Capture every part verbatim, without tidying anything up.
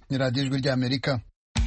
ni radiyo ijwi ry'Amerika.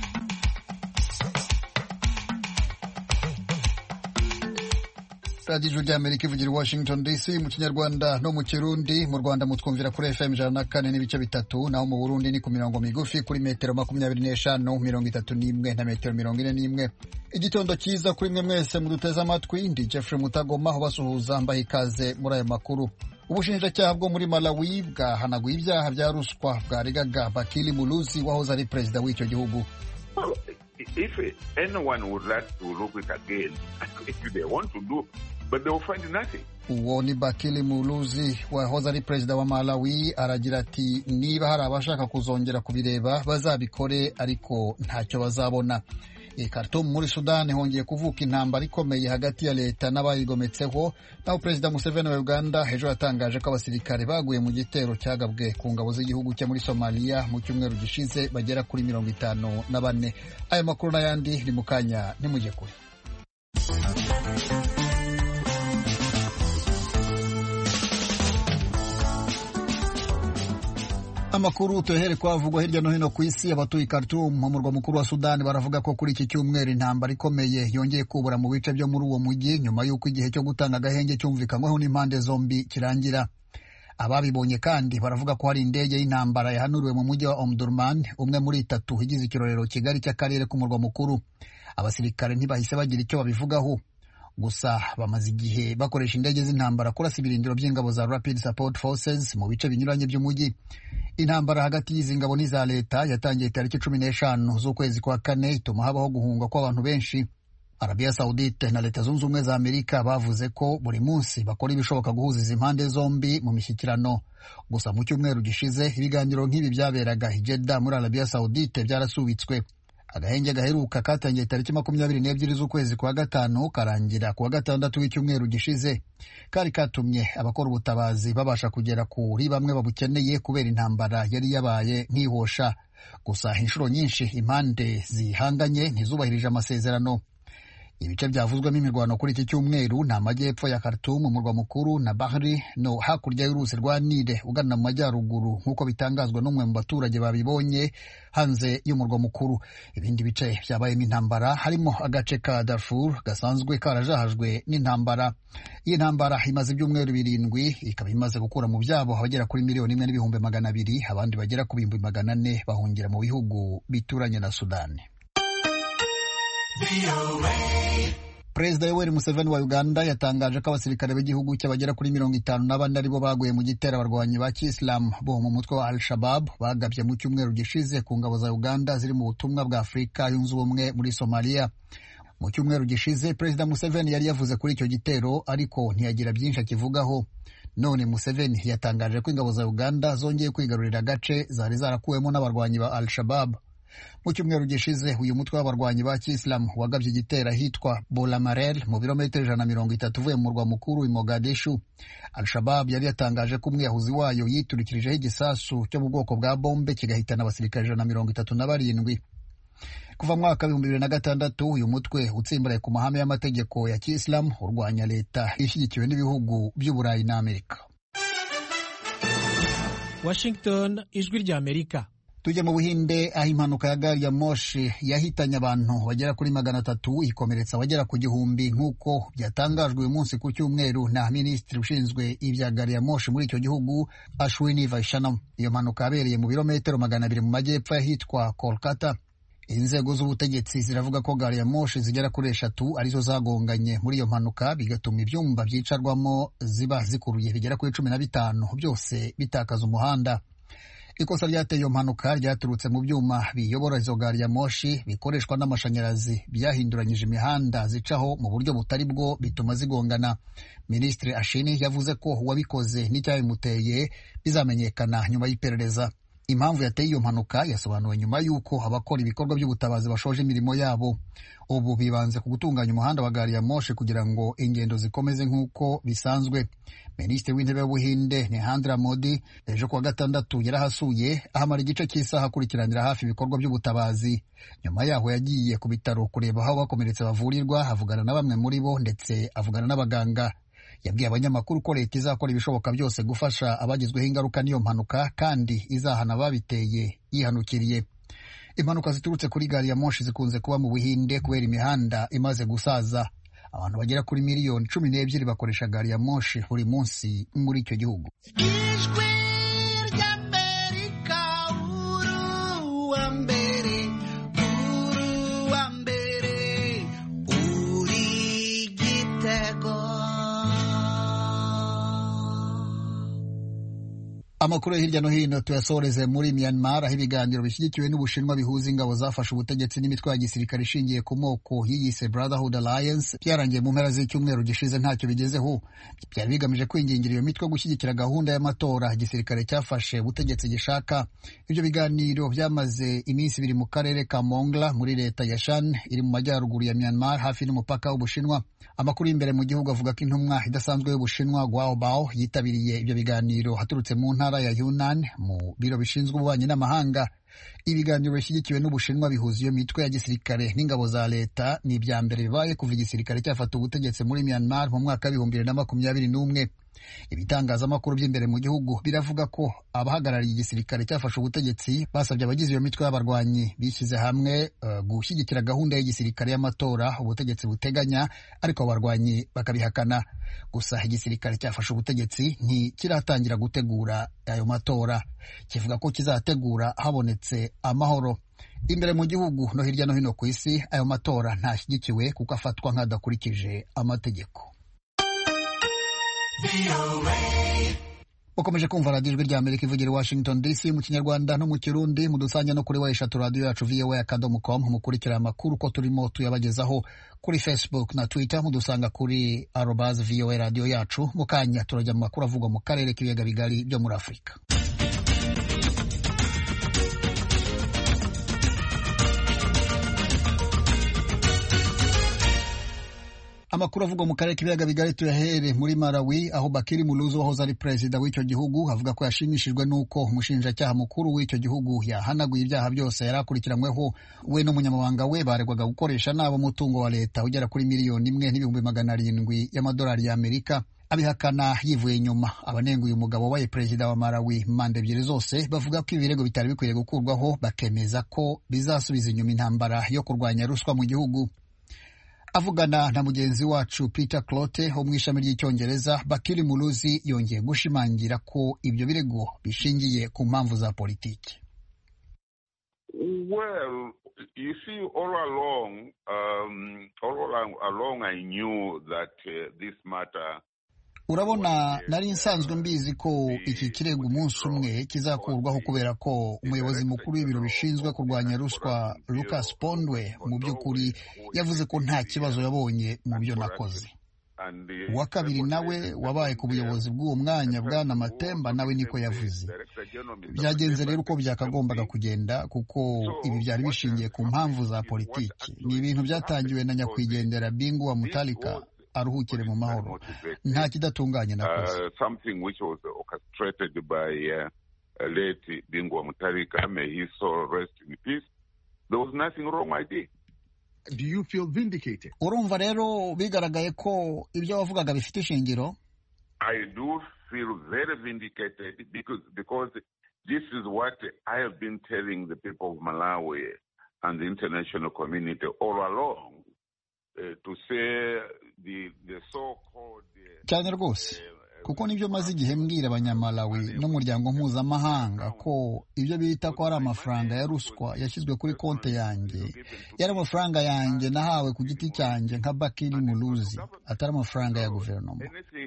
radiyo ijwi ry'Amerika ivugira i Washington D C mu Kinyarwanda no mu Kirundi. Mu Rwanda mutwumvira kuri F M ijana na kane n'ibice bitatu, naho mu Burundi ni ku mirongo migufi kuri metero makumyabiri n'eshanu, mirongo itatu n'imwe na metero mirongo ine n'imwe. Igitondo cyiza kuri mwe mwese muduteze amatwi. Ndi Jeffrey Mutagoma aho basuhuza mbaha ikaze muri aya makuru. Ubushinjacyaha bwo muri Malawi bwahanaguye ibyaha bya ruswa bwaregaga Bakili Muluzi wahoze ari perezida w'icyo gihugu. If anyone would like to look it again, if they want to do, but they will find nothing. Uwo ni Bakili Muluzi wahoze ari perezida wa Malawi, aragira ati niba hari abashaka kuzongera kubireba bazabikore ariko ntacyo bazabona. I Khartoum muri Sudan hongeye kuvuka intambara ikomeye hagati ya leta n'abayigometseho, naho perezida Museveni wa Uganda ejo yatangaje ko abasirikare baguye mu gitero cyagabwe ku ngabo z'igihugu cye muri Somalia mu cyumweru gishize bagera kuri mirongo itanu na bane. Aya makuru n'ayandi ni mu kanya ntimujye kure. Amakuru tuhere kwavugwa hirya no hino ku isi. Abatuye Khartoum mu murwa mukuru wa Sudan baravuga ko kuri iki cyumweru intambara ikomeye yongeye kubura mu bice byo muri uwo mujyi nyuma y'uko igihe cyo gutanga agahenge cyumvikanyweho n'impande zombi kirangira. Ababibonye kandi baravuga ko hari indege y'intambara yahanuriwe mu mujyi wa Omdurman, umwe muri itatu igize ikirorero kigari cy'akarere k'umurwa mukuru. Abasirikare ntibahise bagira icyo babivugaho, gusa bamaze igihe bakoresha indege z'intambara kurasa ibirindiro by'ingabo za Rapid Support Forces mu bice binyuranye by'umujyi. Intambara hagati y'izi ngabo n'iza leta yatangiye tariki cumi n'eshanu z'ukwezi kwa kane, ituma habaho guhunga kw'abantu benshi. Arabia Saudite na Leta Zunze Ubumwe za Amerika bavuze ko buri munsi bakora ibishoboka guhuza izi mpande zombi mu mishyikirano. Gusa mu cyumweru gishize ibiganiro nk'ibi byaberaga i Jeddah muri Arabia Saudite byarasubitswe. Agahenge gaheruka katangiye tariki makumyabiri n'ebyiri z'ukwezi kwa gatanu karangira kuwa gatandatu w'icyumweru gishize. Kari katumye abakora ubutabazi babasha kugera kuri bamwe babukeneye kubera intambara yari yabaye nkihosha. Gusa inshuro nyinshi impande zihanganye ntizubahirije amasezerano. Ibice byavuzwemo imirwano kuri iki cyumweru ni amajyepfo ya Khartoum umurwa mukuru na Bahri no hakurya y'uruzi rwa Nile ugana mu majyaruguru nk'uko bitangazwa n'umwe mu baturage babibonye hanze y'umurwa mukuru. Ibindi bice byabayemo intambara harimo agace ka Darfur gasanzwe karajahajwe n'intambara. Iyi ntambara imaze ibyumweru birindwi, ikaba imaze gukura mu byabo abagera kuri miliyoni imwe n'ibihumbi magana abiri, abandi bagera ku bihumbi magana ane bahungira mu bihugu bituranye na Sudani. Perezida Yoweri Museveni wa Uganda yatangaje ko abasirikare b'igihugu cye bagera kuri mirongo itanu na bane aribo baguye mu gitero abarwanyi ba Kiyisilamu bo mu mutwe wa Al-Shabaab bagabye mu cyumweru gishize ku ngabo za Uganda ziri mu butumwa bwa Afurika yunze ubumwe muri Somalia. Mu cyumweru gishize Perezida Museveni yari yavuze kuri icyo gitero ariko ntiyagira byinshi akivugaho. None Museveni yatangaje ko ingabo za Uganda zongeye kwigarurira agace zari zarakuwemo n'abarwanyi ba Al-Shabaab. Mu cyumweru gishize uyu mutwe w'abarwanyi ba Kiyisilamu wagabye igitero ahitwa Bolamarel mu birometero ijana na mirongo itatu uvuye mu murwa mukuru i Mogadishu. Al-Shabaab yari yatangaje ko umwiyahuzi wayo yiturikirijeho igisasu cyo mu bwoko bwa bombe kigahitana abasirikare ijana na mirongo itatu na barindwi. Kuva mu mwaka w'ibihumbi bibiri na gatandatu uyu mutwe utsimbaraye ku mahame y'amategeko ya Kiyisilamu urwanya leta ishyigikiwe n'ibihugu by'Uburayi na Amerika. Washington, ijwi ry'Amerika. Tujye mu Buhinde aho impanuka ya gari ya moshi yahitanye abantu bagera kuri magana atatu ikomeretsa abagera ku gihumbi nk'uko byatangajwe uyu munsi ku cyumweru na minisitiri ushinzwe ibya gari ya moshi muri icyo gihugu Ashwini Vaishnava. Iyo mpanuka yabereye mu birometero magana abiri mu majyepfo y'ahitwa Kolkata. Inzego z'ubutegetsi ziravuga ko gari ya moshi zigera kuri eshatu arizo zagonganye muri iyo mpanuka, bigatuma ibyumba byicarwamo ziba zikuruye bigera kuri cumi na bitanu byose bitakaza umuhanda. Ikosa ryateye iyo mpanuka ryaturutse mu byuma biyobora izo gari ya moshi bikoreshwa n'amashanyarazi byahinduranyije imihanda zicaho mu buryo butari bwo bituma zigongana. Minisitiri Ashini yavuze ko uwabikoze n'icyabimuteye bizamenyekana nyuma y'iperereza. Impamvu yateye iyo mpanuka yasobanuwe nyuma y'uko abakora ibikorwa by'ubutabazi bashoje imirimo yabo. Ubu bibanze ku gutunganya umuhanda wa gari ya moshi kugira ngo ingendo zikomeze nk'uko bisanzwe. Minisitiri w'intebe w'Ubuhinde Narendra Modi ejo kuwa gatandatu yarahasuye ahamara igice cy'isaha akurikiranira hafi ibikorwa by'ubutabazi. Nyuma yaho yagiye ku bitaro kureba aho bakomeretse bavurirwa, avugana na bamwe muri bo ndetse avugana n'abaganga. Yabwiye abanyamakuru ko leta izakora ibishoboka byose gufasha abagizweho ingaruka n'iyo mpanuka kandi izahana ababiteye yihanukiriye. Impanuka ziturutse kuri gari ya moshi zikunze kuba mu Buhinde kubera imihanda imaze gusaza. Abantu bagera kuri miliyoni cumi n'ebyiri bakoresha gari ya moshi buri munsi muri icyo gihugu. Amakuru hirya no hino tuyasoreze muri Myanmar, aho ibiganiro bishyigikiwe n'Ubushinwa bihuza ingabo zafashe ubutegetsi n'imitwe ya gisirikare ishingiye ku moko yiyise Brotherhood Alliance byarangiye mu mpera z'icyumweru gishize ntacyo bigezeho. Byari bigamije kwingingira iyo mitwe gushyigikira gahunda y'amatora igisirikare cyafashe ubutegetsi gishaka. Ibyo biganiro byamaze iminsi ibiri mu karere ka Mongla muri leta ya Shan iri mu majyaruguru ya Myanmar hafi n'umupaka w'Ubushinwa. Amakuru y'imbere mu gihugu avuga ko intumwa idasanzwe y'Ubushinwa Guo Bao yitabiriye ibyo biganiro haturutse mu ntara ya Yunnan mu biro bishinzwe ububanyi n'amahanga. Ibiganiro bishyigikiwe n'Ubushinwa bihuza iyo mitwe ya gisirikare n'ingabo za leta ni ibya mbere bibaye kuva igisirikare cyafata ubutegetsi muri Myanmar mu mwaka w'ibihumbi bibiri na makumyabiri n'umwe. Ibitangazamakuru by'imbere mu gihugu biravuga ko abahagarariye igisirikare cyafashe ubutegetsi basabye abagize iyo mitwe y'abarwanyi bishyize hamwe uh, gushyigikira gahunda y'igisirikare y'amatora ubutegetsi buteganya, ariko abarwanyi bakabihakana. Gusa igisirikare cyafashe ubutegetsi ntikiratangira gutegura ayo matora, kivuga ko kizategura habonetse amahoro. Imbere mu gihugu no hirya no hino ku isi ayo matora ntashyigikiwe kuko afatwa nk'adakurikije amategeko. Ukomeje kumva radiyo ijwi rya Amerika ivugira i Washington D C mu Kinyarwanda no mu Kirundi. Mudusanya no kuri wa eshatu radiyo yacu V O A akadomo com. Mukurikira amakuru ko turimo tuyabagezaho kuri Facebook na Twitter. Mudusanga kuri arobase V O A radiyo yacu. Mu kanya turajya mu makuru avugwa mu karere k'ibiyaga bigari byo muri Afurika. Amakuru avugwa mu karere k'ibiyaga bigari tuyahere muri Malawi, aho Bakiri Muluzu wahoze ari perezida w'icyo gihugu avuga ko yashimishijwe n'uko umushinjacyaha mukuru w'icyo gihugu yahanaguye ibyaha byose yari akurikiranyweho. We n'umunyamabanga we baregwaga gukoresha nabi umutungo wa leta ugera kuri miliyoni imwe n'ibihumbi magana arindwi y'amadolari y'Amerika. Abihakana yivuye inyuma. Abanenguye umugabo wabaye perezida wa Malawi manda ebyiri zose bavuga ko ibirego bitari bikwiye gukurwaho, bakemeza ko bizasubiza inyuma intambara yo kurwanya ruswa mu gihugu. Avugana na mugenzi wacu Peter Clote wo mu ishami ry'icyongereza, Bakiri Muluzi yongeye gushimangira ko ibyo birego bishingiye ku mpamvu za politiki. Well, you see, all along, um, all along, along I knew that uh, this matter. Urabona, nari nsanzwe mbizi ko iki kirego umunsi umwe kizakurwaho kubera ko umuyobozi mukuru w'ibiro bishinzwe kurwanya ruswa Lucas Pondwe mu by'ukuri yavuze ko nta kibazo yabonye mu byo nakoze. Uwa kabiri nawe wabaye ku buyobozi bw'uwo mwanya Bwana Matemba nawe niko yavuze. Byagenze rero uko byakagombaga kugenda kuko ibi byari bishingiye ku mpamvu za politiki. Ni ibintu byatangiwe na nyakwigendera Bingu wa Mutalika aruhukire mu mahoro. Nta kidatunganye nakoze. Uh, something which was orchestrated by uh, late Bingu wa Mutalika, may his soul rest in peace. There was nothing wrong I did. Do you feel vindicated? Urumva rero bigaragaye ko ibyo wavugaga bifite ishingiro? I do feel very vindicated because because this is what I have been telling the people of Malawi and the international community all along. Uh, to say the the so-called cyane rwose kuko nibyo maze igihe mbwira abanyamalawi n'umuryango mpuzamahanga ko ibyo bita ko ari amafaranga ya ruswa yashyizwe kuri konte yanjye yari amafaranga yanjye nahawe ku giti cyanjye nka Bakiri Muluzi, atari amafaranga ya guverinoma.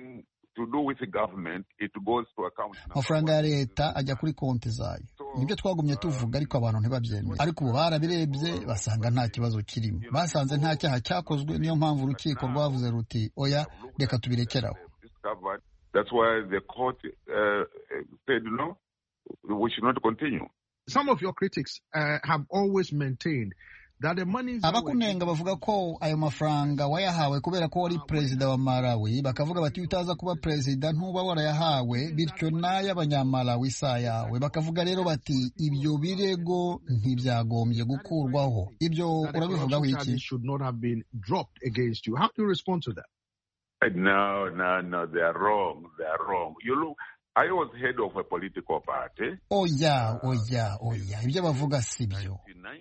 Amafaranga ya leta ajya kuri konti zayo. Nibyo twagumye tuvuga ariko abantu ntibabyemeye. Ariko ubu barabirebye basanga nta kibazo kirimo. Basanze nta cyaha cyakozwe, niyo mpamvu urukiko rwavuze ruti oya reka tubirekeraho. That's why the court uh, said no, we should not continue. Some of your critics uh, have always maintained that the money. Abakunenga bavuga ko ayo mafaranga wayahawe kubera ko wari perezida wa Malawi, bakavuga bati utaza kuba perezida ntuba warayahawe, bityo nayo abanyamalawi isa yawe. Bakavuga rero bati ibyo birego ntibyagombye gukurwaho. Ibyo urabivugaho iki? Should not have been dropped against you. How do you respond to that? No, no, no, they are wrong. They are wrong. You look, I was head of a political party. oya oya oya ibyo bavuga si byo.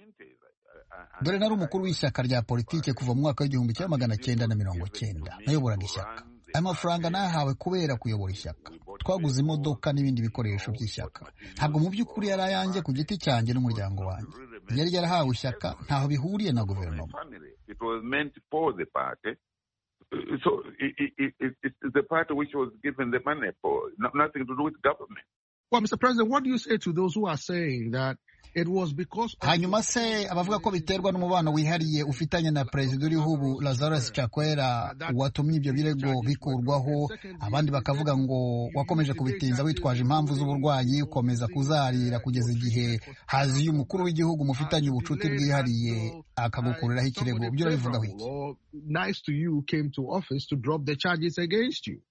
Dore nari umukuru w'ishyaka rya politike kuva mu mwaka w'igihumbi kimwe magana cyenda na mirongo cyenda nayoboraga ishyaka. Aya mafaranga nahawe kubera kuyobora ishyaka. Twaguze imodoka n'ibindi bikoresho by'ishyaka. Ntabwo mu by'ukuri yari ayanjye ku giti cyanjye n'umuryango wanjye. Yari yarahawe ishyaka, ntaho bihuriye na guverinoma. It was meant for the party. So it, it, it, it's the party which was given the money for, nothing to do with government. Well, Mister President, what do you say to those who are saying that it was because of... Hanyuma se abavuga ko biterwa n'umubano wihariye ufitanye na Perezida uriho ubu Lazarus Chakwera watumye ibyo birego bikurwaho, abandi bakavuga ngo wakomeje kubitinza witwaje impamvu z'uburwayi ukomeza kuzarira kugeza igihe haziye umukuru w'igihugu mufitanye ubucuti bwihariye akagukuriraho ikirego. Byo bivugaho iki? Nice to you came to office to drop the charges against you.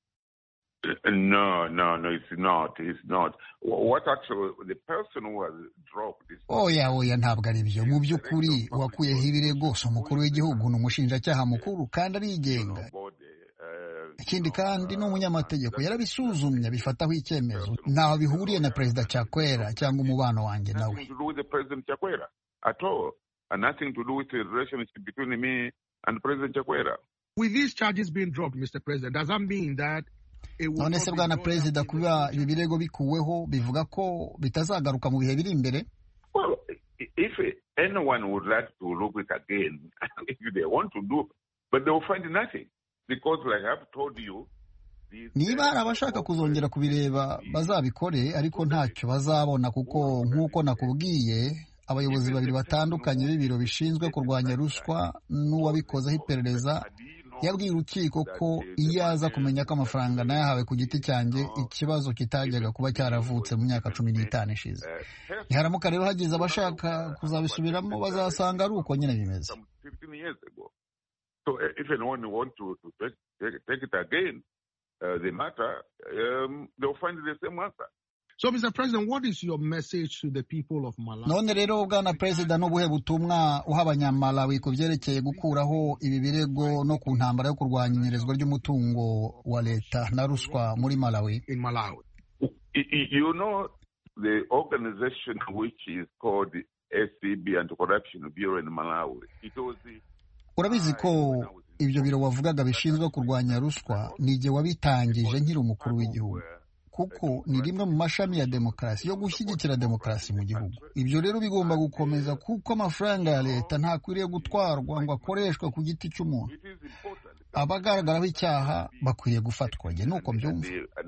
No, no, no, it's not. It's not. What actually, the person who has dropped this... Oya, oya, ntabwo ari byo. Mu by'ukuri wakuyeho ibirego si umukuru w'igihugu, ni umushinjacyaha mukuru kandi arigenga. Ikindi kandi ni umunyamategeko yarabisuzumye bifataho icyemezo. Ntaho bihuriye na Perezida Chakwera cyangwa umubano wanjye nawe. Nothing to do with the President Chakwera at all, and nothing to do with the relationship between me and President Chakwera. With these charges being dropped, Mister President, does that mean that none se bwana perezida kuba ibi birego bikuweho bivuga ko bitazagaruka mu bihe biri imbere? Well, if anyone would like to look it again, if they want to do, but they will find nothing because, like I've told you, niba hari abashaka kuzongera kubireba bazabikore, ariko ntacyo bazabona kuko nk'uko nakubwiye abayobozi babiri batandukanye b'ibiro bishinzwe kurwanya ruswa n'uwabikozeho iperereza yabwiye urukiko ko iyo aza kumenya ko amafaranga nayahawe ku giti cyanjye ikibazo kitajyaga kuba cyaravutse mu myaka cumi n'itanu ishize. Niharamuka rero hagize abashaka kuzabisubiramo bazasanga ari uko nyine bimeze. So if anyone wants to, to take, take, take it again, uh, the matter, um, they'll find the same answer. So, Mister President, what is your message to the people of Malawi? None rero bwana Perezida n'ubuhe butumwa uha abanyamalawi ku byerekeye gukuraho ibi birego no ku ntambara yo kurwanya inyerezwa ry'umutungo wa leta na ruswa muri Malawi? In Malawi. You know, the organization which is called the S C B, Anti-Corruption Bureau in Malawi, it was the... Urabizi ko ibyo biro wavugaga bishinzwe kurwanya ruswa ni jye wabitangije nkiri umukuru w'igihugu, kuko ni rimwe mu mashami ya demokarasi yo gushyigikira demokarasi mu gihugu. Ibyo rero bigomba gukomeza kuko amafaranga ya leta ntakwiriye gutwarwa ngo akoreshwe ku giti cy'umuntu. Abagaragaraho icyaha bakwiriye gufatwa, njye nuko mbyumva.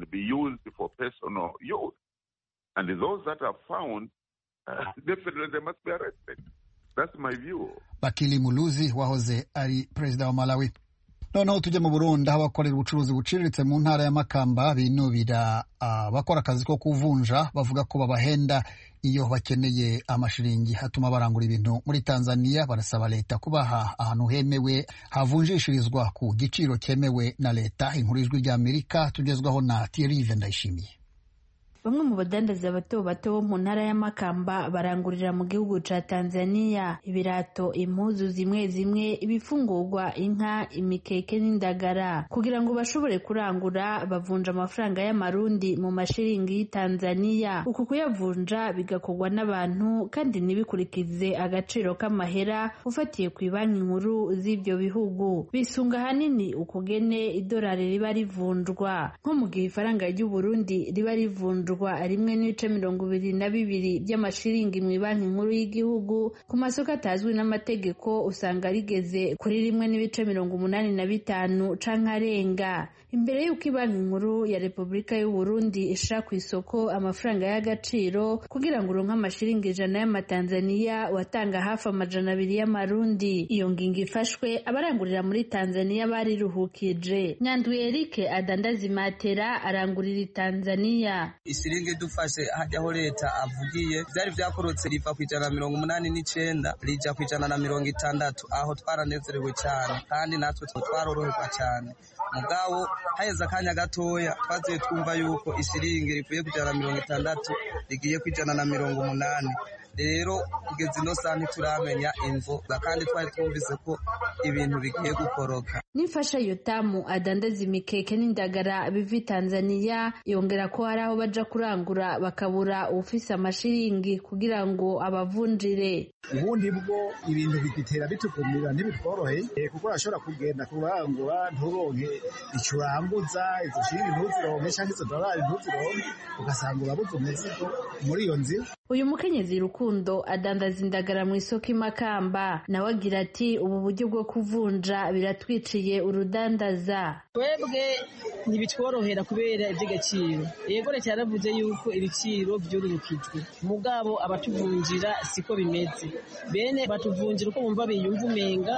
And those that are found, uh, definitely they must be arrested. That's my view. Bakili Muluzi wahoze ari perezida wa Malawi. Noneho tujye mu Burundi aho abakorera ubucuruzi buciriritse mu ntara ya Makamba binubira abakora akazi ko kuvunja, bavuga ko babahenda iyo bakeneye amashiringi hatuma barangura ibintu muri Tanzania. Barasaba leta kubaha ahantu hemewe havunjishirizwa ku giciro cyemewe na leta. Inkuru y'Ijwi ry'Amerika tugezwaho na Thierry Vendayishimiye. Bamwe mu badandaza bato bato mu ntara ya Makamba barangurira mu gihugu ca Tanzania ibirato, impuzu zimwe zimwe, ibifungurwa, inka, imikeke n'indagara. Kugira ngo bashobore kurangura bavunja amafaranga y'amarundi mu mashiringi y'Tanzania. Uku kuyavunja bigakorwa n'abantu kandi ntibikurikize agaciro k'amahera ufatiye ku banki nkuru z'ibyo bihugu. Bisunga hanini ukugene idolari riba rivunjwa, nko mu gihe ifaranga ry'u Burundi riba rivunjwa rimwe n'ibice mirongo ibiri na bibiri by'amashiringi mu banki nkuru y'igihugu. Ku masoko atazwi n'amategeko usanga rigeze kuri rimwe n'ibice mirongo umunani na bitanu canke arenga. Imbere y'uko banki nkuru ya Repubulika y'u Burundi ishira ku isoko amafaranga y'agaciro kugira ngo uronke amashiringi ijana y'amatanzania watanga hafi amajana abiri y'amarundi. Iyo ngingo ifashwe abarangurira muri Tanzania bariruhukije. Nyandwi Eric adandaza imatera arangurira Tanzania. Isiringi dufashe hajyaho leta avugiye byari byakorotse riva ku ijana na mirongo umunani n'icenda rija ku ijana na mirongo itandatu. Aho twaranezerewe cyane kandi natwe twaroroherwa cyane. Mugabo haheze akanya gatoya twaziye twumva yuko isiringi rivuye ku ijana na mirongo itandatu rigiye ku ijana na mirongo umunani. rero kugeza ino saha ntituramenya imvo kandi twari twumvise ko ibintu bigiye gukoroka. N'imfasha Yotamu adandaza imikeke n'indagara biva Tanzania yongera ko hari aho baja kurangura bakabura ufise amashiringi kugira ngo abavunjire. Ubundi bwo ibintu bigitera bitukumira ntibitworoheye kuko ashobora kugenda kurangura nturonke icuranguza izo shiringi ntuzironke cyangwa izo dolari ntuzironke ugasanga urabuze umuzigo muri iyo nzira. Uyu mukenyezi Rukundo adandaza indagara mu isoko Imakamba nawe agira ati ubu buryo bwo kuvunja biratwiciye urudandaza. Twebwe ntibitworohera kubera iby'agaciro. Yego leta yaravuze yuko ibiciro byururukijwe mugabo abatuvunjira siko bimeze. Bene batuvunjira uko bumva biyumva umenga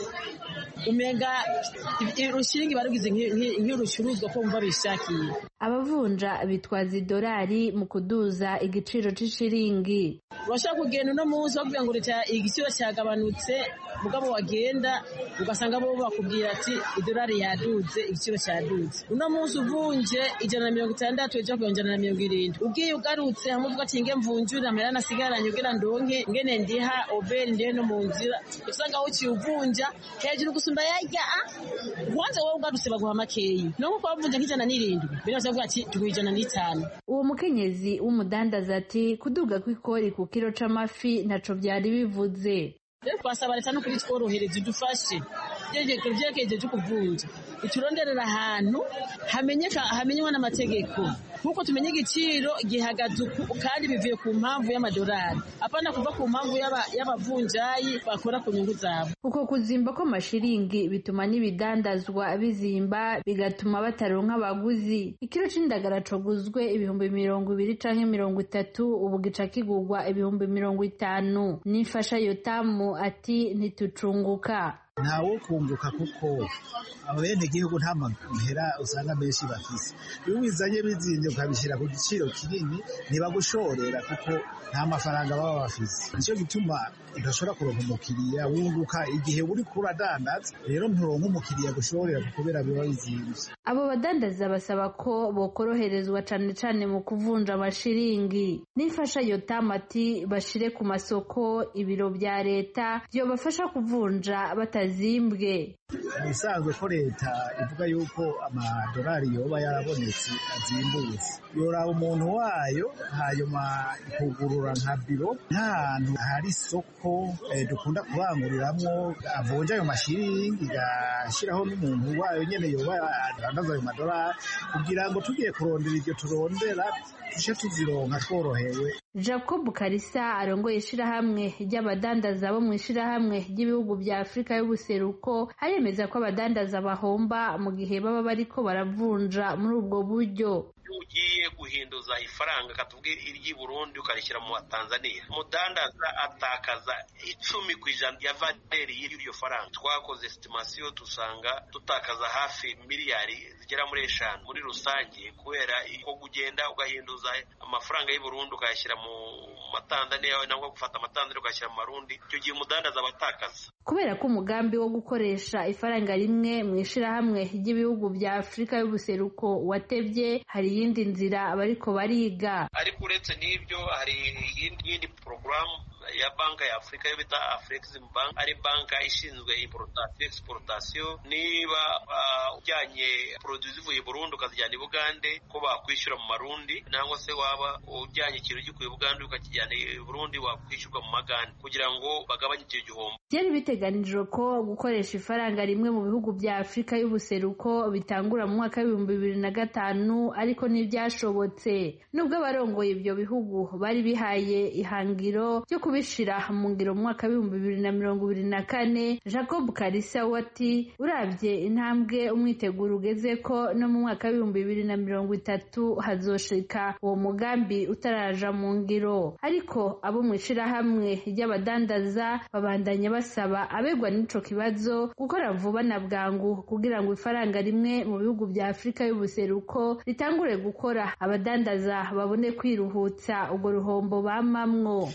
umenga urushingi barugize nk'urushuruzwa ko bumva bishakiye. Abavunja bitwaza idolari mu kuduza igiciro c'ishiringi. Urashaka kugenda uno munsi bakubwira ngo leta igiciro cyagabanutse mugabo wagenda ugasanga bo bakubwira ati idolari yaduze igiciro cyaduze. Uno munsi uvunje ijana na mirongo itandatu ejo kuyonjana na mirongo irindwi. Ugiye ugarutse hamwe uvuga ati nge mvunjura amera nasigaranye kugira ndonke ngene ndiha oberi ndihe no mu nzira. Usanga aho ukiyuvunja hejuru gusumba yarya wanze wowe ugarutse baguha makeyi. No kuko bavunja nk'ijana n'irindwi. Biravuga ati tugwijana n'itanu. Uwo mukenyezi w'umudandaza ati kuduga kw'ikori ku kiro c'amafi ntaco byari bivuze. Twasaba leta no kuri tworohereza idufashe vyerekeje cyo kuvunja ituronderera ahantu hamenyeka hamenywa n'amategeko nkuko tumenye igiciro gihagaze kandi bivuye ku mpamvu y'amadolari apana kuva ku mpamvu y'abavunjayi bakora ku nyungu zabo. Uko kuzimba ko mashiringi bituma n'ibidandazwa bizimba bigatuma bataronka abaguzi. Ikiro c'indagara coguzwe ibihumbi mirongo ibiri canke mirongo itatu ubu gica kigurwa ibihumbi mirongo itanu. N'imfasha Yotamu ati ntitucunguka. Ntawo kunguka kuko abene gihugu nta mahera usanga menshi bafise. Iyo wizanye bizinde ukabishira ku giciro kinini ntibagushorera kuko nta mafaranga baba bafise. Nico gituma udashobora kuronka umukiriya wunguka igihe uri kuradandaza rero nturonka umukiriya gushorera kubera biba bizimvye. Abo badandaza basaba ko bokoroherezwa cane cane mu kuvunja amashiringi. N'imfasha Yotamu ati bashire ku masoko ibiro bya leta byo bafasha kuvunja batazimbwe. Bisanzwe ko leta ivuga yuko amadolari yoba yarabonetse azimbutse yoraba umuntu wayo hanyuma ikugurura nka biro nk'ahantu hari isoko eh, dukunda kubanguriramwo avunja ayo mashiringi igashiraho n'umuntu wayo nyene yoba adandaza ayo madolari kugira ngo tugiye kurondera iryo turondera tushe tuzironka tworohewe. Jacob Karisa arongoye ishirahamwe ry'abadandaza bo mu ishirahamwe ry'ibihugu bya Afrika y'ubuseruko aremeza ko abadandaza bahomba mu gihe baba bariko baravunja muri ubwo buryo. Ugiye guhinduza ifaranga katubwe iryi Burundi ukarishyira mu Tanzania umudandaza atakaza icumi kwijana ya valeur y'iryo faranga. Twakoze estimation tusanga tutakaza hafi miliyari zigera muri eshanu muri rusange kubera ko kugenda ugahinduza amafaranga y'u Burundi ukayashyira mu Tanzania nangwa gufata amatanzania ukashyira mu Marundi icyo gihe umudandaza abatakaza. Kubera ko umugambi wo gukoresha ifaranga rimwe mu ishirahamwe ry'ibihugu bya Afrika y'ubuseruko watevye hari yindi nzira abariko bariga. Ariko uretse n'ibyo hari yindi program ya banka ya Afrika yo bita Afrexim Bank ari banka ishinzwe importation exportation. Niba ujyanye uh, produits zivuye Burundi ukazijyana i Bugande ko bakwishyura mu Marundi nangwa se waba ujyanye ikintu gikuye Bugande ukakijyana i Burundi wakwishyurwa mu Magande kugira ngo bagabanye icyo gihombo. Byari biteganijwe ko gukoresha ifaranga rimwe mu bihugu bya Afrika y'ubuseruko bitangura mu mwaka w'ibihumbi bibiri na gatanu ariko ntibyashobotse. Nubwo abarongoye ibyo bihugu bari bihaye ihangiro ryo kubishira mu ngiro mu mwaka w'ibihumbi bibiri na mirongo ibiri na kane, Jacob Karisa wati uravye intambwe umwiteguro ugeze ko no mu mwaka w'ibihumbi bibiri na mirongo itatu hazoshika uwo mugambi utaraja mu ngiro. Ariko abo mwishirahamwe ry'abadandaza babandanya basaba abegwa n'ico kibazo gukora vuba na bwangu kugira ngo ifaranga rimwe mu bihugu bya Afrika y'ubuseruko ritangure gukora abadandaza babone kwiruhutsa ubwo ruhombo bamamwo.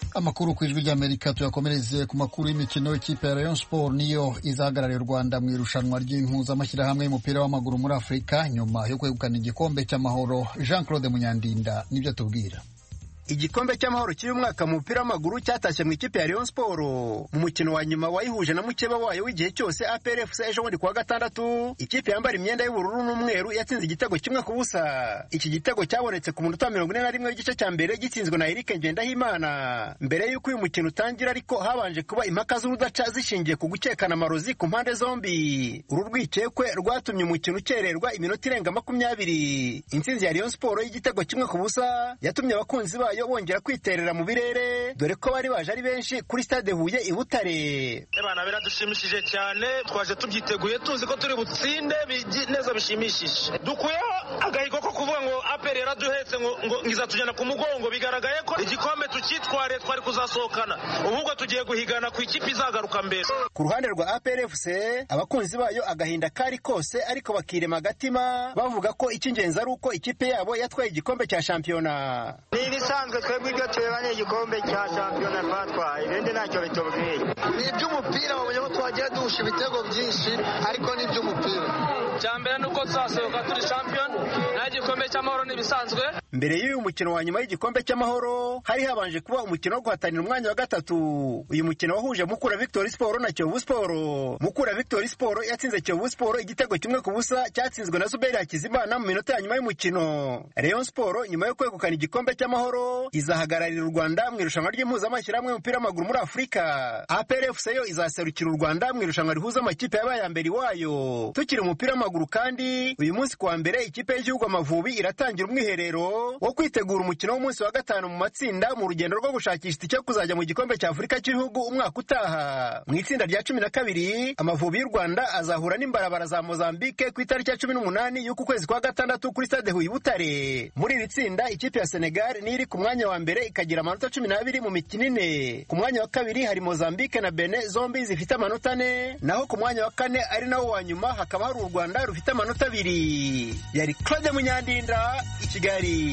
Amakuru ku ijwi ry'Amerika tuyakomereze ku makuru y'imikino. Ikipe ya Rayon Sport niyo izahagararira u Rwanda mu irushanwa ry'impuzamashyirahamwe y'umupira w'amaguru muri Afurika nyuma yo kwegukana igikombe cy'amahoro. Jean Claude Munyandinda nibyo tubwira. Igikombe cy'amahoro cy'uyu mwaka mu mupira w'amaguru cyatashye mu ikipe ya Rayon Sport mu mukino wa nyuma wayihuje na mukeba wayo w'igihe cyose A P R F C ejo bundi kuwa gatandatu. Ikipe yambara imyenda y'ubururu n'umweru yatsinze igitego kimwe ku busa. Iki gitego cyabonetse ku munota mirongo ine na rimwe w'igice cya mbere gitsinzwe na Eric Ngendahimana. Mbere y'uko uyu mukino utangira ariko habanje kuba impaka z'urudaca zishingiye ku gukekana amarozi ku mpande zombi. Uru rwikekwe rwatumye umukino ukererwa iminota irenga makumyabiri. Intsinzi ya Rayon Sport y'igitego kimwe ku busa yatumye abakunzi bayo bongera kwiterera mu birere dore ko bari baje ari benshi kuri stade Huye i Butare. Ebana biradushimishije cyane, twaje tubyiteguye tuzi ko turi butsinde neza bishimishije. Dukuyeho agahigo ko kuvuga ngo A P R yaraduhetse ngo ngo ngizatujyana ku mugongo, bigaragaye ko igikombe tukitware twari kuzasohokana. Ubwo tugiye guhigana ku ikipe izagaruka mbere. Ku ruhande rwa A P R F C abakunzi bayo agahinda kari kose ariko bakirema agatima bavuga ko icy'ingenzi ari uko ikipe yabo yatwaye igikombe cya shampiyona. Ni ibisanzwe twebwe ibyo turebanye igikombe cya shampiyona twatwaye, ibindi ntacyo bitubwiye. Ni iby'umupira babonye ko twagiye duhusha ibitego byinshi ariko ni iby'umupira. Cya mbere ni uko tuzasohoka turi shampiyona, nta gikombe cy'amahoro n'ibisanzwe. Mbere y'uyu mukino wa nyuma y'igikombe cy'amahoro hari habanje kuba umukino wo guhatanira umwanya wa gatatu. Uyu mukino wahuje Mukura Victory Sport na Kiyovu Sport. Mukura Victory Sport yatsinze Kiyovu Sport igitego kimwe ku busa cyatsinzwe na Zuberi Hakizimana mu minota ya nyuma y'umukino. Rayon Sport nyuma yo kwegukana igikombe cy'amahoro izahagararira u Rwanda mu irushanwa ry'impuzamashyirahamwe y'umupira w'amaguru muri Afurika. A P R F C yo izaserukira u Rwanda mu irushanwa rihuza amakipe yabaye mbere wayo. Tukiri umupira w'amaguru kandi uyu munsi kuwa mbere ikipe y'igihugu Amavubi iratangira umwiherero wo kwitegura umukino w'umunsi wa gatanu mu matsinda mu rugendo rwo gushakisha itike yo kuzajya mu gikombe cya Afurika cy'ibihugu umwaka utaha. Mu itsinda rya cumi na kabiri Amavubi y'u Rwanda azahura n'imbarabara za Mozambique ku itariki ya cumi n'umunani y'uku kwezi kwa gatandatu kuri stade Huye Butare. Muri iri tsinda ikipe ya Senegal ni iri ku mwanya wa mbere ikagira amanota cumi n'abiri mu mikino ine. Ku mwanya wa kabiri hari Mozambique na Benin zombi zifite amanota ane, naho ku mwanya wa kane ari nawo wa nyuma hakaba hari u Rwanda rufite amanota abiri. Yari Claude Munyandinda i Kigali.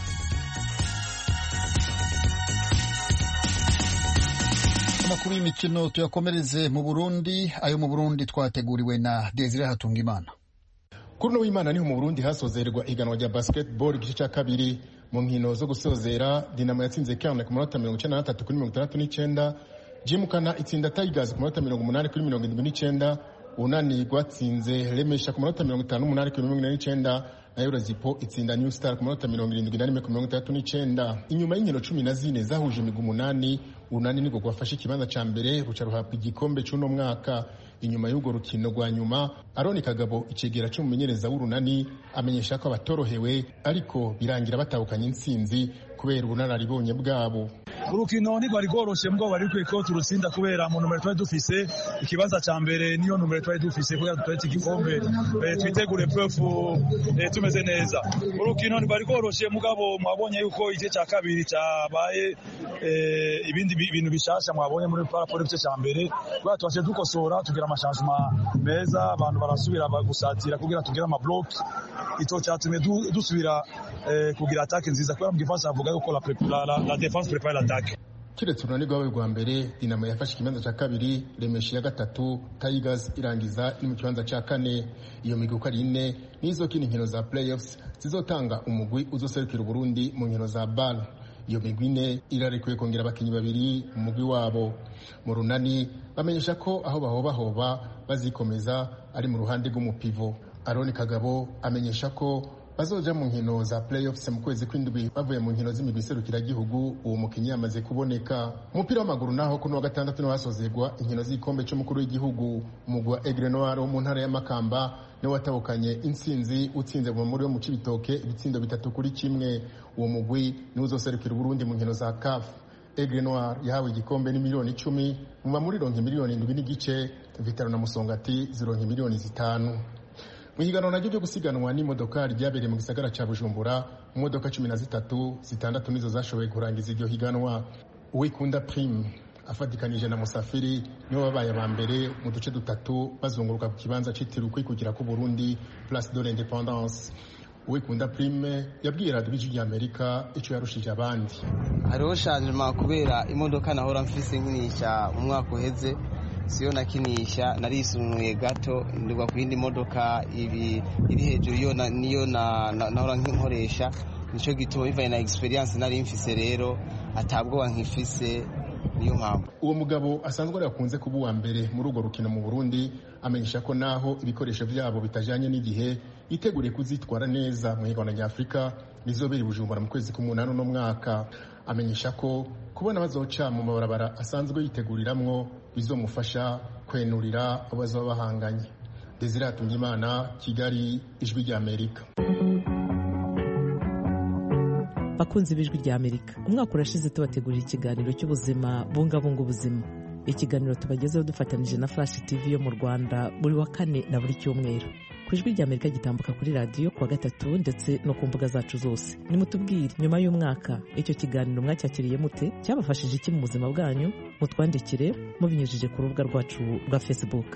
Amakuru y'imikino tuyakomereze mu Burundi. Ayo mu Burundi twateguriwe na Desire Hatungimana. Kuri w'Imana niho mu Burundi hasozerwa iganwa rya basketball igice cya kabiri. Mu nkino zo gusozera Dinamo yatsinze Kerne ku minota mirongo icyenda na gatatu kuri mirongo itandatu n'icyenda. Jimukana itsinda Tigers ku minota mirongo umunani kuri mirongo irindwi n'icyenda. Unani gwatsinze Remesha ku minota mirongo itanu n'umunani kuri mirongo ine n'icyenda. Nayo Razipo itsinda New Star ku minota mirongo irindwi na rimwe ku mirongo itandatu n'icyenda. Inyuma y'inkino cumi na zine zahuje imigwi umunani, Unani nibwo gwafashe ikibanza ca mbere ruca ruhabwa igikombe cy'uno mwaka. Inyuma y'ubwo rukino rwa nyuma Aroni Kagabo icegera cy'umumenyereza w'Urunani amenyesha ko abatorohewe ariko birangira batahukanye intsinzi kubera ubunararibonye bwabo. Urukino ni rwari rworoshe mbwo bari kwiye ko turutsinda kubera mu numero twari dufise ikibanza ca mbere niyo numero twari dufise kugira dutware igikombe twitegure proof tumeze neza. Urukino ni rwari rworoshe mugabo mwabonye yuko igice ca kabiri cabaye ibindi bintu bishasha mwabonye muri paraporo igice ca mbere kugira twashe dukosora tugira amashangement meza, abantu barasubira gusatira kugira tugira ama block, ito cyatumye dusubira kugira attaque nziza kugira mu gifasha avuga yuko la la la défense prépare l'attaque. Kiretse urunani rwawe rwa mbere Dinamo yafashe ikibanza cya kabiri, Remesha ya gatatu, Tigers irangiza ni mu kibanza cya kane. Iyo migwi uko ari ine nizo kindi nkino za playoffs zizotanga umugwi uzoserukira Burundi mu nkino za B A L. Iyo migwi ine irarekuye kongera abakinyi babiri mu mugwi wabo. Mu runani bamenyesha ko aho bahobahoba bazikomeza ari mu ruhande rw'umupivo. Aroni Kagabo amenyesha ko bazoja mu nkino za playoffs mu kwezi kw'indwi bavuye mu nkino z'imigwi iserukiragihugu. Uwo mukinyi yamaze kuboneka. Umupira w'amaguru naho kuno wa gatandatu no hasozerwa inkino z'igikombe cy'umukuru w'igihugu. Umugwi wa Aigle Noir wo mu ntara ya Makamba niwe watabukanye intsinzi utsinze mu muri wo mu Cibitoke ibitsindo bitatu kuri kimwe. Uwo mugwi niwe uzoserukira Burundi mu nkino za C A F. Aigle Noir yahawe igikombe ni miliyoni icumi, mu muri ronke miliyoni indwi n'igice, Vitaro na Musongati zironke miliyoni zitanu. Mu higanwa naryo ryo gusiganwa n'imodoka ryabereye mu gisagara ca Bujumbura, imodoka cumi na zitatu, zitandatu nizo zashoboye kurangiza iryo higanwa. Uwikunda Prime afatikanije na Musafiri nibo babaye aba mbere mu duce dutatu bazunguruka ku kibanza citiriwe kwikukira ku Burundi Place de l'Indépendance. Uwikunda Prime yabwiye Radio Ijwi ry'Amerika icyo yarushije abandi. Hariho changement kubera imodoka nahora mfise nkinisha mu mwaka uheze siyo nakinisha narisunuye gato ndigwa ku yindi modoka ibi iri hejuru yo niyo nahora nkoresha nico gituma bivaye na experience nari mfise rero atabwo nkifise niyo mpamvu. Uwo mugabo asanzwe ari akunze kuba uwa mbere muri urwo rukino mu Burundi amenyesha ko naho ibikoresho byabo bitajanye n'igihe yiteguriye kuzitwara neza mu higanwa rya Afrika bizobera Bujumbura mu kwezi k'umunani no mwaka. Amenyesha ko kubona bazoca mu mabarabara asanzwe yiteguriramwo bizomufasha kwenurira abazo bahanganye. Desire Atungimana, Kigali, Ijwi ry'Amerika. Bakunzi b'Ijwi ry'Amerika, umwaka urashize tubategurira ikiganiro cy'ubuzima bungabunga ubuzima. Ikiganiro tubagezeho dufatanije na Flash T V yo mu Rwanda buri wa kane na buri cyumweru. Ku Ijwi ry'Amerika gitambuka kuri radio kuwa gatatu ndetse no ku mbuga zacu zose. Nimutubwire nyuma y'umwaka icyo kiganiro mwacyakiriye mute, cyabafashije iki mu buzima bwanyu? Mutwandikire mubinyujije ku rubuga rwacu rwa Facebook.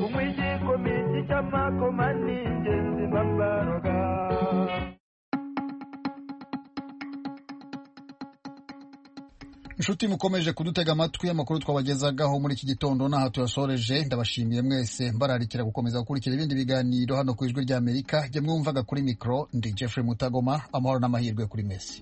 Inshuti mukomeje kudutega amatwi amakuru twabagezagaho muri iki gitondo naho tuyasoreje. Ndabashimiye mwese mbararikira gukomeza gukurikira ibindi biganiro hano ku Ijwi ry'Amerika. Je mwumvaga kuri mikro ndi Jeffrey Mutagoma. Amahoro n'amahirwe kuri Messi.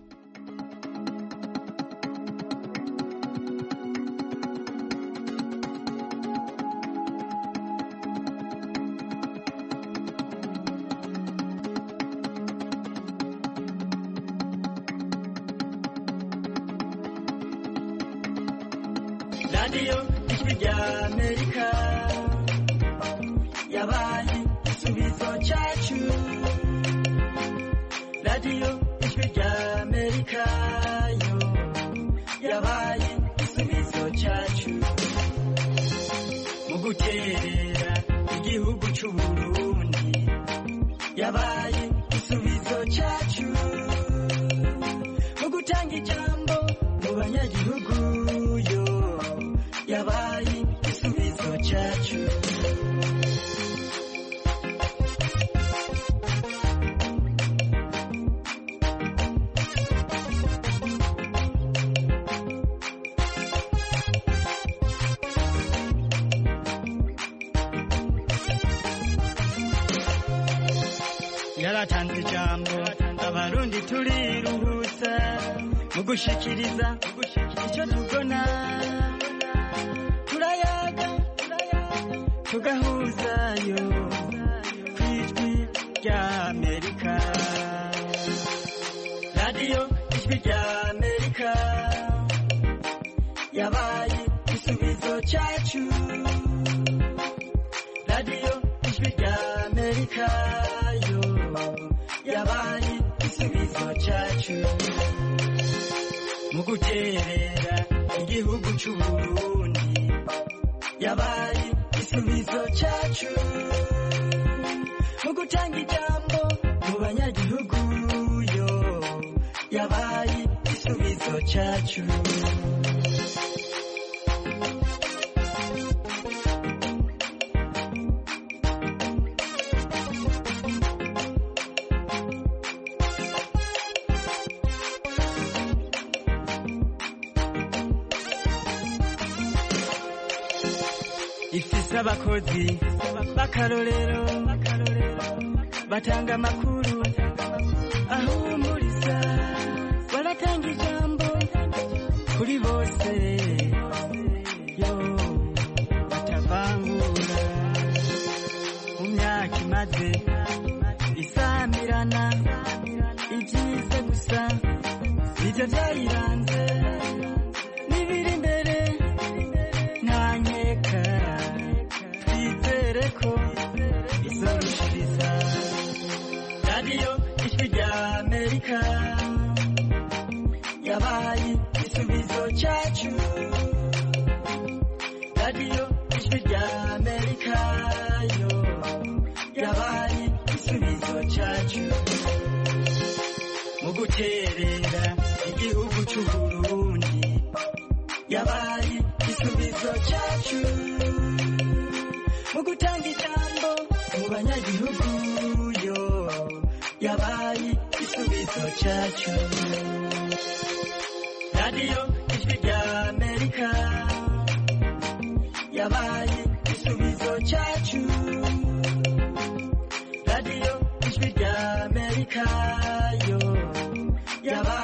Radio Ijwi ry'Amerika yabaye igisubizo cyacu. Radio Ijwi ry'Amerika yo yabaye igisubizo cyacu mu guterera igihugu cy'u Burundi. Yabaye igisubizo cyacu mu gutanga ijambo mu banyagihugu yo yabaye igisubizo cyacu. Yaratanze ijambo abarundi turiruhutsa mu gushikiriza icyo tubona. Turayaga tugahuzayo ku Ijwi ry'Amerika. Radio Ijwi ry'Amerika yabaye igisubizo cyacu. Radio Ijwi ry'Amerika yo yabaye igisubizo cyacu mu guterera igihugu cy'u Burundi. Yabaye igisubizo cyacu mu gutanga ijambo mu banyagihugu yo yabaye igisubizo cyacu. Ifise abakozi b'akarorero batanga amakuru ahumuriza, baratanga ijambo kuri bose yo batavangura. Mu myaka imaze isamirana ibyiza gusa nibyo byayiranze, n'ibiri imbere nta nkeka. Twizere ko izorushiriza. Radio Ijwi ry'Amerika yabaye igisubizo cyacu. Radio Ijwi ry'Amerika yo yabaye igisubizo cyacu mu guterera igihugu cy'u Burundi. Yabaye igisubizo cyacu mu gutanga ijambo mu banyagihugu yo yabaye cyacu radiyo ijwi rya amerika